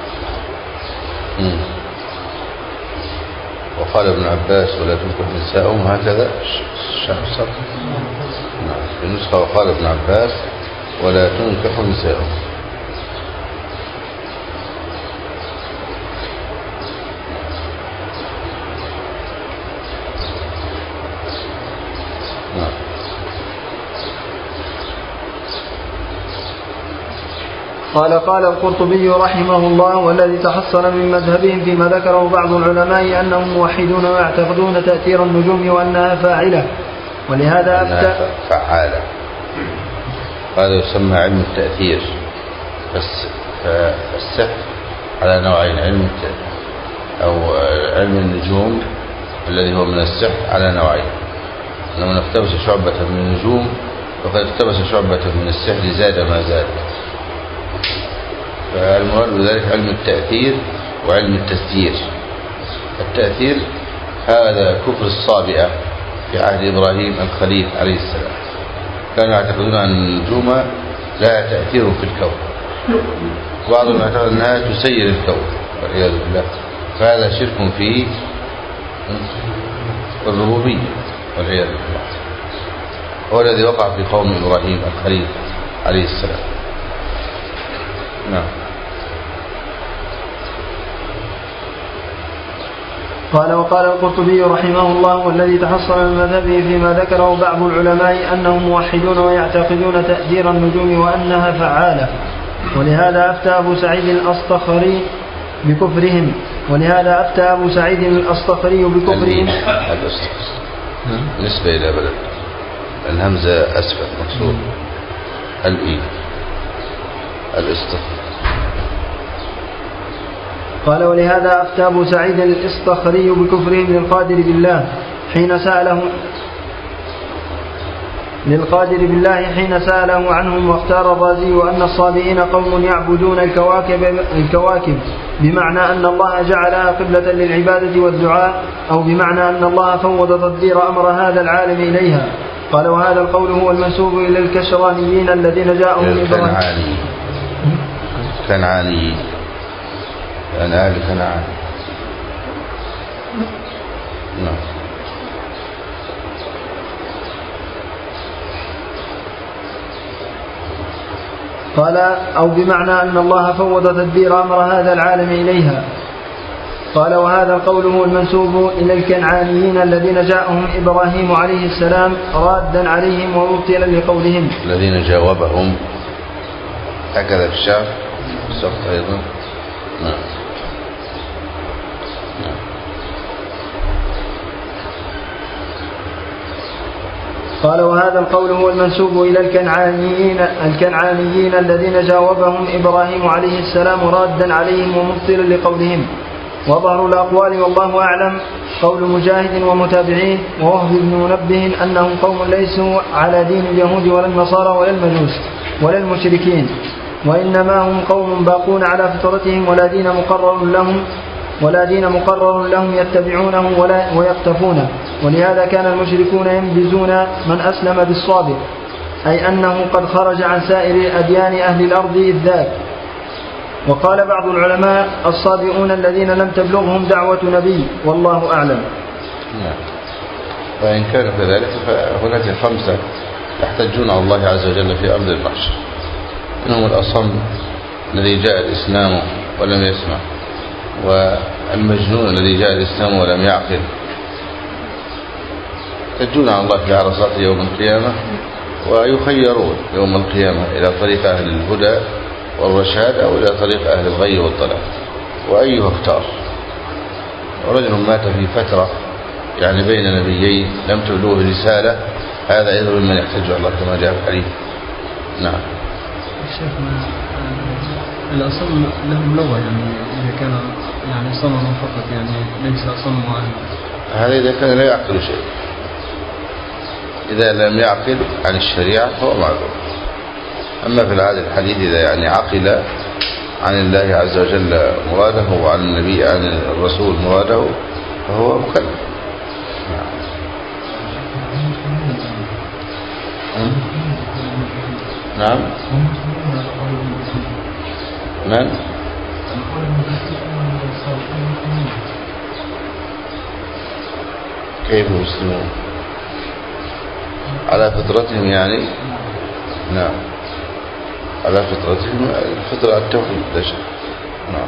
وقال ابن عباس ولا تنكح نساؤهم هكذا الشخص في النسخة. وقال ابن عباس ولا تنكح نساؤهم. قال قال القرطبي رحمه الله والذي تحصل من مذهبهم فيما ذكره بعض العلماء أنهم موحدون ويعتقدون تأثير النجوم وأنها فاعلة ولهذا أفتى فعالة. هذا يسمى علم التأثير. فالسحر على نوعين علم أو علم النجوم الذي هو من السحر على نوعين. لما اقتبس شعبة من النجوم فقد اقتبس شعبة من السحر زاد ما زاد. فالمراد بذلك علم التأثير وعلم التسجير. التأثير هذا كفر الصابئة في عهد إبراهيم الخليل عليه السلام. كانوا يعتقدون أن النجوم لها تأثير في الكون وبعضهم يعتقد أنها تسير الكون والعياذ بالله. فهذا شرك في الربوبية والعياذ بالله. هو الذي وقع في قوم إبراهيم الخليل عليه السلام. نعم. قال وقال القرطبي رحمه الله والذي تحصل من مذهبه فيما ذكره بعض العلماء أنهم موحدون ويعتقدون تأثير النجوم وأنها فعالة ولهذا أفتى أبو سعيد الأصطخري بكفرهم ولهذا أفتى أبو سعيد الأصطخري بكفرهم. بالنسبة إلى بلد الهمزة أسفل مقصود الإيد الاصطخري. قال ولهذا أفتى أبو سعيد الأصطخري بكفرهم للقادر بالله حين سأله للقادر بالله حين سأله عنهم. واختار الرازي أن الصابئين قوم يعبدون الكواكب, الكواكب بمعنى أن الله جعلها قبلة للعبادة والدعاء أو بمعنى أن الله فوض تدبير أمر هذا العالم إليها. قال وهذا القول هو المنسوب إلى الكشرانيين الذين جاءوا من إبراهيم كنعاني يعني أهل كنعان نعم. قال أو بمعنى أن الله فوض تدبير أمر هذا العالم إليها. قال وهذا القول هو المنسوب إلى الكنعانيين الذين جاءهم إبراهيم عليه السلام رادا عليهم ومبطلا لقولهم. الذين جاوبهم هكذا في الشعر السقط أيضا. نعم. نعم. قال وهذا القول هو المنسوب إلى الكنعانيين, الكنعانيين الذين جاوبهم إبراهيم عليه السلام رادا عليهم ومبطلا لقولهم. وظهر الأقوال والله أعلم قول مجاهد ومتابعيه ووهب بن منبه أنهم قوم ليسوا على دين اليهود ولا النصارى ولا المجوس ولا المشركين، وإنما هم قوم باقون على فطرتهم ولا دين مقرر لهم ولا دين مقرر لهم يتبعونه ولا ويقتفونه. ولهذا كان المشركون ينبذون من أسلم بالصابر، أي أنه قد خرج عن سائر أديان أهل الأرض إذ ذاك. وقال بعض العلماء الصابئون الذين لم تبلغهم دعوة نبي، والله أعلم. نعم. وإن كان كذلك فهناك خمسة يحتجون على الله عز وجل في أرض المحشر، منهم الأصم الذي جاء الإسلام ولم يسمع، والمجنون الذي جاء الإسلام ولم يعقل، يحتجون على الله في عرصات يوم القيامة ويخيرون يوم القيامة إلى طريق أهل الهدى والرشاد أو إلى طريق أهل الغي والضلال، وأيه اختار. ورجل مات في فترة يعني بين نبيين لم تبلغه رسالة، هذا أيضا ممن يحتج الله كما جاء في الحديث. نعم. شيخنا الأصم لهم لغة، يعني إذا كان يعني صنم فقط يعني ليس صنم معين، هذا إذا كان لا يعقل شيء. إذا لم يعقل عن الشريعة فهو معذور. أما في العادة الحديث إذا يعني عقل عن الله عز وجل مراده وعن النبي عن الرسول مراده فهو مكلف. نعم. نعم. من كيف يسلمون على فطرتهم يعني. نعم على فطرتهم، الفطرة التوحيد لا شك. نعم.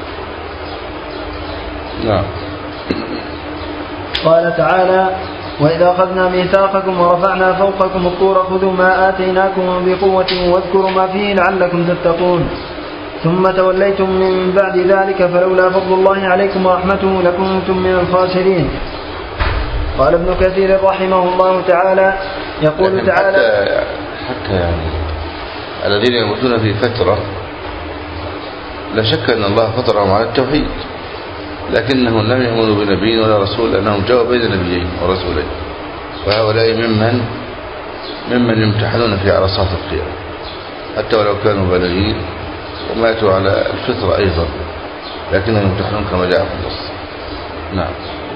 نعم. قال تعالى وإذا أخذنا ميثاقكم ورفعنا فوقكم الطور خذوا ما آتيناكم بقوة واذكروا ما فيه لعلكم تتقون ثم توليتم من بعد ذلك فلولا فضل الله عليكم ورحمته لكنتم من الخاسرين. قال ابن كثير رحمه الله تعالى يقول تعالى حتى, حتى يعني الذين يموتون في فترة لا شك أن الله فطرهم على التوحيد، لكنهم لم يؤمنوا بنبي ولا رسول لأنهم جاءوا بين نبيين ورسولين، وهؤلاء ممن ممن يمتحنون في عرصات القيامة حتى ولو كانوا بالغين وماتوا على الفطرة أيضا، لكنهم يمتحنون كما جاء في النص. نعم.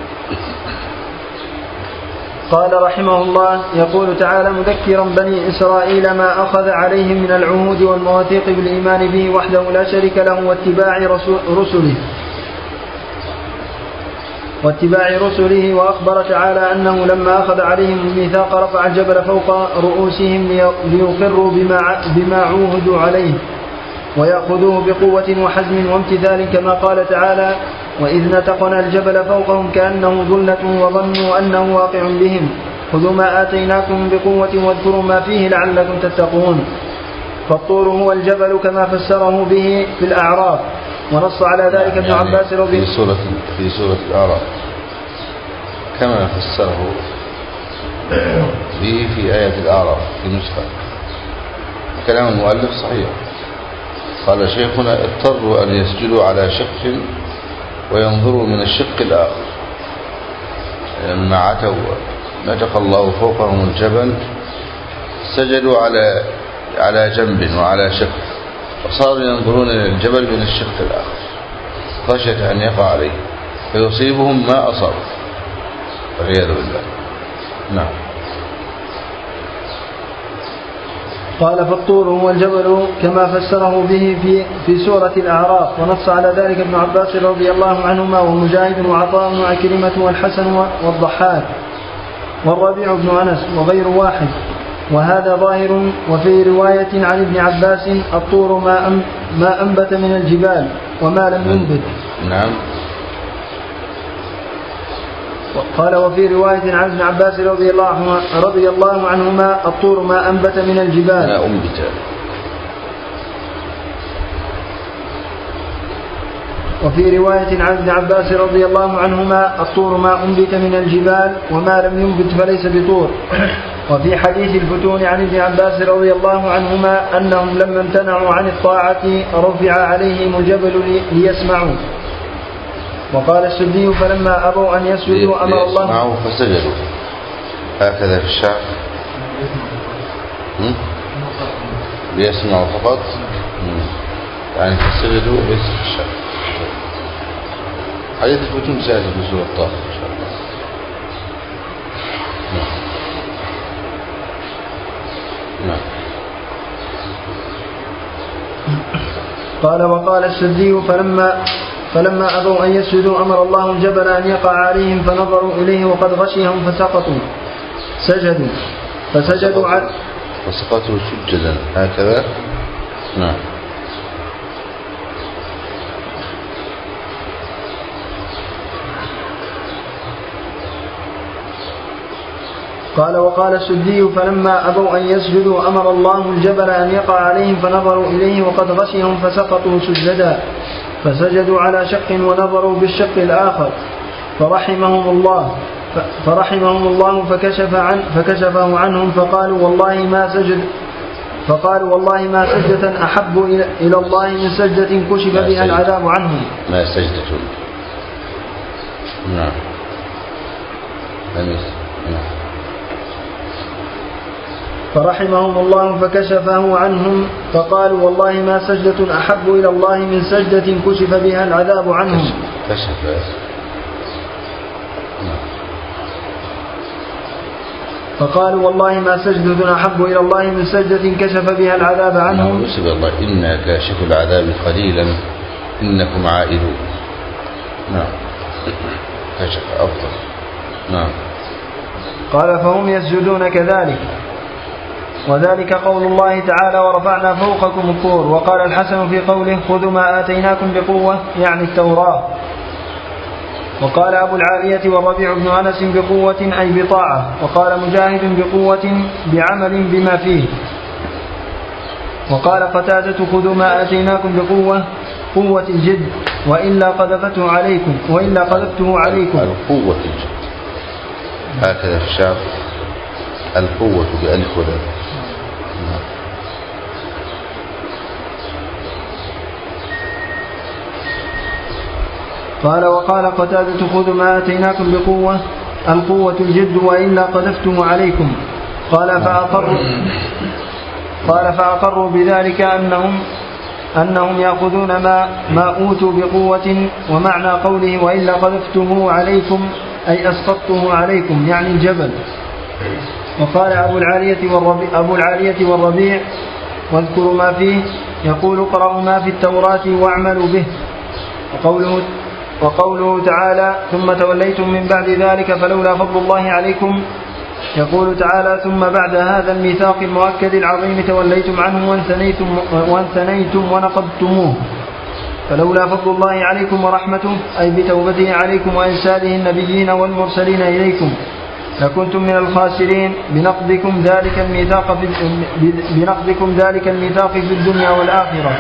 قال رحمه الله يقول تعالى مذكرا بني إسرائيل ما أخذ عليهم من العهود والمواثيق بالإيمان به وحده لا شريك له واتباع رسله واتباع رسله وأخبر تعالى أنه لما أخذ عليهم الميثاق رفع الجبل فوق رؤوسهم ليقروا بما, بما عوهدوا عليه ويأخذوه بقوة وحزم وامتثال كما قال تعالى وإذ نتقنا الجبل فوقهم كأنه ظلة وظنوا أنه واقع بهم خذوا ما آتيناكم بقوة واذكروا ما فيه لعلكم تتقون. فالطور هو الجبل كما فسره به في الأعراف، ونص على ذلك ابن يعني عباس رضي الله في سورة في سورة الأعراف كما فسره به في آية الأعراف في نسخة. كلام المؤلف صحيح. قال شيخنا اضطروا أن يسجدوا على شق وينظروا من الشق الآخر، لما عتوا نتق الله فوقهم الجبل سجدوا على على جنب وعلى شق، وصاروا ينظرون إلى الجبل من الشق الآخر خشية أن يقع عليه فيصيبهم ما أصاب والعياذ بالله. نعم. قال فالطور هو الجبل كما فسره به في, في سورة الأعراف، ونص على ذلك ابن عباس رضي الله عنهما ومجاهد وعطاء وعكرمة والحسن والضحاك والربيع بن أنس وغير واحد، وهذا ظاهر. وفي رواية عن ابن عباس الطور ما, ما أنبت من الجبال وما لم ينبت. نعم. قال وفي رواية عن ابن عباس رضي الله, رضي الله عنهما الطور ما أنبت من الجبال ما أنبت. وفي رواية عن ابن عباس رضي الله عنهما الطور ما أنبت من الجبال وما لم ينبت فليس بطور. وفي حديث الفتون عن ابن عباس رضي الله عنهما أنهم لما امتنعوا عن الطاعة رفع عليهم الجبل ليسمعوا. وقال السدي فلما أبوا أن يسجدوا أمر الله ليسمعوا فسجدوا، هكذا في الشعب ليسمعوا فقط، يعني فسجدوا ليس في الشعب. حديث الفتون سيأتي في سورة طه إن شاء الله. نعم. قال وقال السدي فلما فلما أبوا أن يسجدوا أمر الله الجبل أن يقع عليهم فنظروا إليه وقد غشيهم فسقطوا سجدوا فسجدوا على فسقطوا سجدا هكذا. نعم. قال وقال السدي فلما أبوا أن يسجدوا أمر الله الجبل أن يقع عليهم فنظروا إليه وقد غشيهم فسقطوا سجدا فسجدوا على شق ونظروا بالشق الآخر فرحمهم الله فرحمهم الله فكشف عن فكشفه عنهم فقالوا والله ما سجد فقالوا والله ما سجدة أحب إلى الله من سجدة كشف بها العذاب عنهم. ما سجدة. نعم. نعم. فرحمهم الله فكشفه عنهم فقالوا والله ما سجدة أحب إلى الله من سجدة كشف بها العذاب عنهم. كشف. فقالوا والله ما سجدة أحب إلى الله من سجدة كشف بها العذاب عنهم. يسب الله إنا كاشف العذاب قليلا إنكم عائدون. نعم. كشف أفضل. نعم. قال فهم يسجدون كذلك، وذلك قول الله تعالى ورفعنا فوقكم الطور. وقال الحسن في قوله خذوا ما آتيناكم بقوة يعني التوراة. وقال أبو العالية والربيع بن أنس بقوة أي بطاعة. وقال مجاهد بقوة بعمل بما فيه. وقال قتادة خذوا ما آتيناكم بقوة قوة الجد وإلا قذفته عليكم وإلا قذفته عليكم. القوة الجد هكذا في الشعب، القوة بألف ولام. قال وقال قتادة خذوا ما آتيناكم بقوة القوة الجد وإلا قذفته عليكم. قال فأقروا قال فأقروا بذلك أنهم أنهم يأخذون ما ما أوتوا بقوة. ومعنى قوله وإلا قذفته عليكم أي أسقطته عليكم يعني الجبل. وقال أبو العالية والربيع, أبو العالية والربيع واذكروا ما فيه يقول اقرأوا ما في التوراة واعملوا به. وقوله, وقوله تعالى ثم توليتم من بعد ذلك فلولا فضل الله عليكم. يقول تعالى ثم بعد هذا الميثاق المؤكد العظيم توليتم عنه وانثنيتم, وانثنيتم ونقضتموه فلولا فضل الله عليكم ورحمته أي بتوبته عليكم وإرساله النبيين والمرسلين إليكم لكنتم من الخاسرين بنقضكم ذلك الميثاق في بنقضكم ذلك الميثاق في الدنيا والآخرة.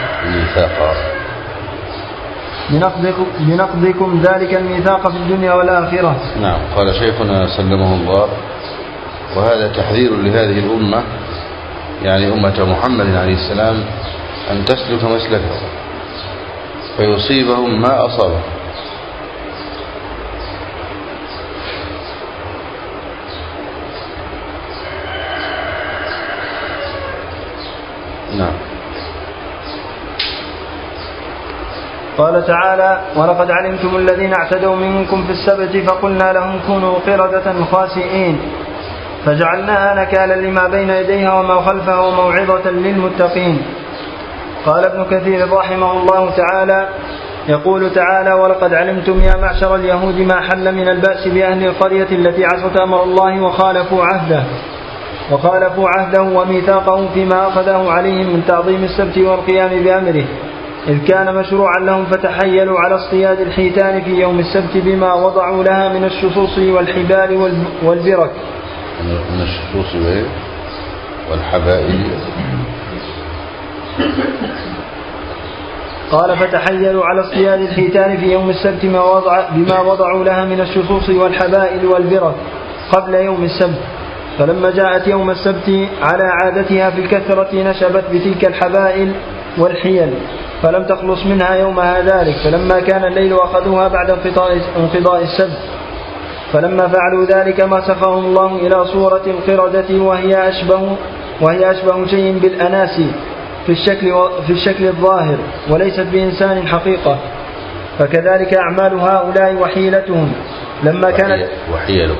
بنقضكم, بنقضكم ذلك الميثاق في الدنيا والآخرة. نعم. قال شيخنا سلمه الله وهذا تحذير لهذه الأمة يعني أمة محمد عليه السلام أن تسلك مسلكه فيصيبهم ما أصابه. نعم. قال تعالى ولقد علمتم الذين اعتدوا منكم في السبت فقلنا لهم كونوا قردة خاسئين. فجعلناها نكالا لما بين يديها وما خلفها وموعظة للمتقين. قال ابن كثير رحمه الله تعالى: يقول تعالى: ولقد علمتم يا معشر اليهود ما حل من البأس بأهل القرية التي عصت أمر الله وخالفوا عهده وخالفوا عهده وميثاقه فيما أخذه عليهم من تعظيم السبت والقيام بأمره، إذ كان مشروعا لهم، فتحيلوا على اصطياد الحيتان في يوم السبت بما وضعوا لها من الشصوص والحبال والبرك. من الشصوص والحبائل. قال: فتحيلوا على اصطياد الحيتان في يوم السبت بما وضعوا لها من الشصوص والحبائل والبرك قبل يوم السبت، فلما جاءت يوم السبت على عادتها في الكثرة نشبت بتلك الحبائل والحيل، فلم تخلص منها يومها ذلك. فلما كان الليل أخذوها بعد انقضاء السبت، فلما فعلوا ذلك مسخهم الله إلى صورة القردة، وهي أشبه, وهي أشبه شيء بالأناسي في الشكل, في الشكل الظاهر، وليست بإنسان حقيقة. فكذلك أعمال هؤلاء وحيلتهم لما كانت وحيلهم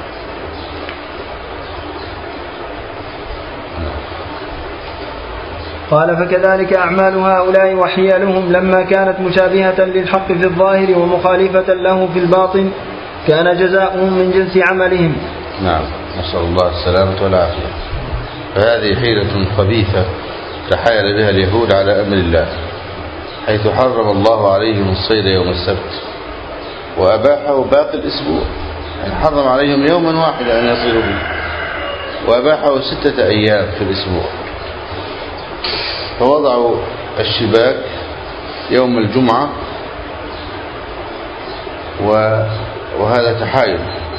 قال: فكذلك أعمال هؤلاء وحيلهم لما كانت مشابهة للحق في الظاهر ومخالفة له في الباطن، كان جزاؤهم من جنس عملهم. نعم، نسأل الله السلامة والعافية. فهذه حيلة خبيثة تحايل بها اليهود على أمر الله، حيث حرم الله عليهم الصيد يوم السبت وأباحه باقي الأسبوع، يعني حرم عليهم يوما واحدا أن يصيروا به، وأباحه ستة أيام في الأسبوع. فوضعوا الشباك يوم الجمعة، وهذا تحايل،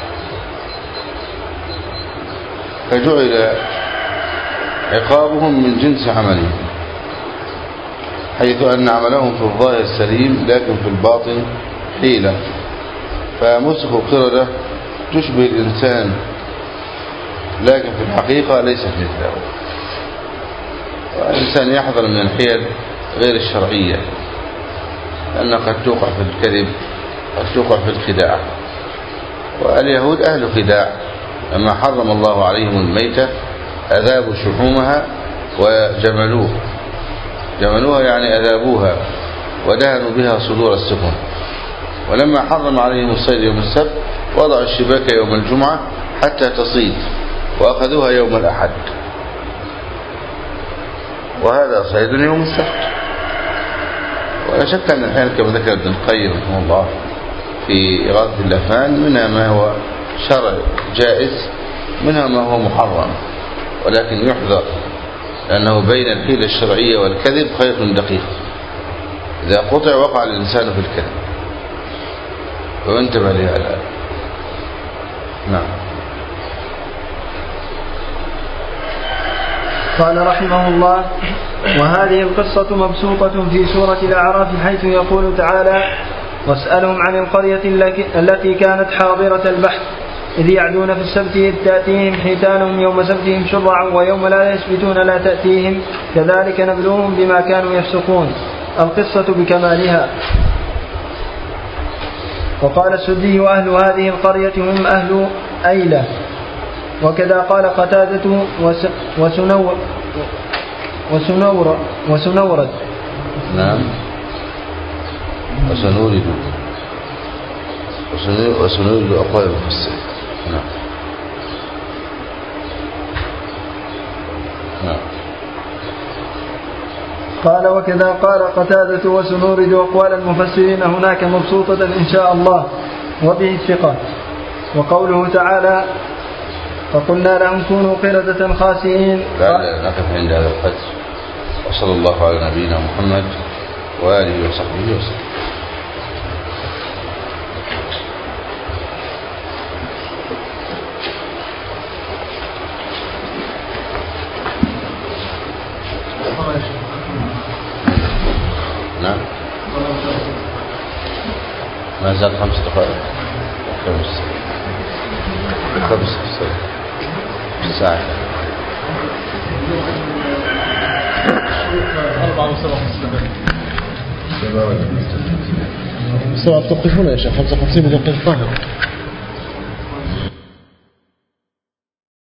فجعل عقابهم من جنس عملهم، حيث أن عملهم في الظاهر سليم لكن في الباطن حيلة. فمسخوا قردة تشبه الإنسان لكن في الحقيقة ليست مثله. والإنسان يحذر من الحيل غير الشرعية، لأنها قد توقع في الكذب، قد توقع في الخداع. واليهود أهل خداع، لما حرم الله عليهم الميتة أذابوا شحومها وجملوه جملوها يعني أذابوها ودهنوا بها صدور السفن. ولما حرم عليهم الصيد يوم السبت وضعوا الشباك يوم الجمعة حتى تصيد، وأخذوها يوم الأحد، وهذا صيد يوم السبت. ولا شك أن الحين كما ذكر ابن القيم رحمه الله في إغاثة اللافان، منها ما هو شرع جائز، منها ما هو محرم، ولكن يحذر، لأنه بين الحيلة الشرعية والكذب خيط دقيق، إذا قطع وقع الإنسان في الكذب، وانتبه لهذا. نعم. قال رحمه الله: وهذه القصة مبسوطة في سورة الأعراف، حيث يقول تعالى: واسألهم عن القرية التي كانت حاضرة البحر إذ يعدون في السبت إذ تأتيهم حيتانهم يوم سبتهم شرعا ويوم لا يسبتون لا تأتيهم كذلك نبلوهم بما كانوا يفسقون. القصة بكمالها. وقال السدي: أهل هذه القرية هم أهل أيلة. وكذا قال قتادة وسنور وسنور وسنورد. نعم. وسنورد وسنورد أقوال المفسر. نعم. نعم. قال: وكذا قال قتادة وسنورد أقوال المفسرين هناك مبسوطة إن شاء الله وبه الثقة. وقوله تعالى: فقلنا لهم كونوا قردة خاسئين. لا نقف عند هذا القدر، وصلى الله على نبينا محمد وآله وصحبه وسلم. نعم. ما زال خمس دقائق. خمس خمس ساعة. أربعة وسبعة سبعة سبعة توقفون يا شيخ، خمسة وخمسين بدقيقة القاهرة.